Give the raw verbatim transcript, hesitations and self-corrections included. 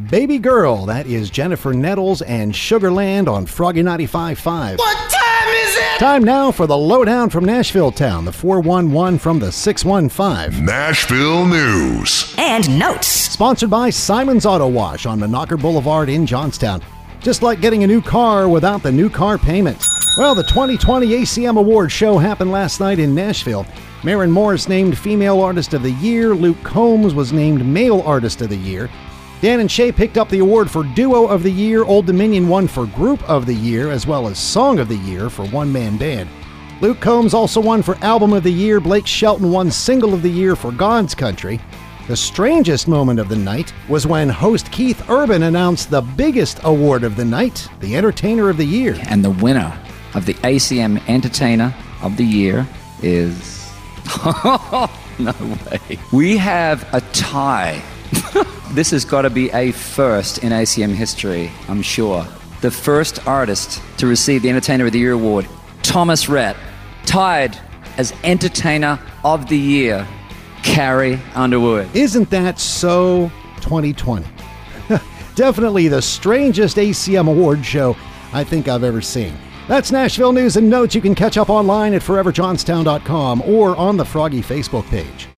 Baby Girl, that is Jennifer Nettles and Sugarland on Froggy ninety-five point five. What time is it? Time now for the lowdown from Nashville Town, the four one one from the six one five. Nashville News and Notes. Sponsored by Simon's Auto Wash on Monocacy Boulevard in Johnstown. Just like getting a new car without the new car payment. Well, the twenty twenty A C M Awards show happened last night in Nashville. Maren Morris named Female Artist of the Year. Luke Combs was named Male Artist of the Year. Dan and Shay picked up the award for Duo of the Year. Old Dominion won for Group of the Year, as well as Song of the Year for One Man Band. Luke Combs also won for Album of the Year. Blake Shelton won Single of the Year for God's Country. The strangest moment of the night was when host Keith Urban announced the biggest award of the night, the Entertainer of the Year. And the winner of the A C M Entertainer of the Year is... no way. We have a tie. This has got to be a first in A C M history, I'm sure. The first artist to receive the Entertainer of the Year award, Thomas Rhett, tied as Entertainer of the Year, Carrie Underwood. Isn't that so twenty twenty? Definitely the strangest A C M award show I think I've ever seen. That's Nashville News and Notes. You can catch up online at forever johnstown dot com or on the Froggy Facebook page.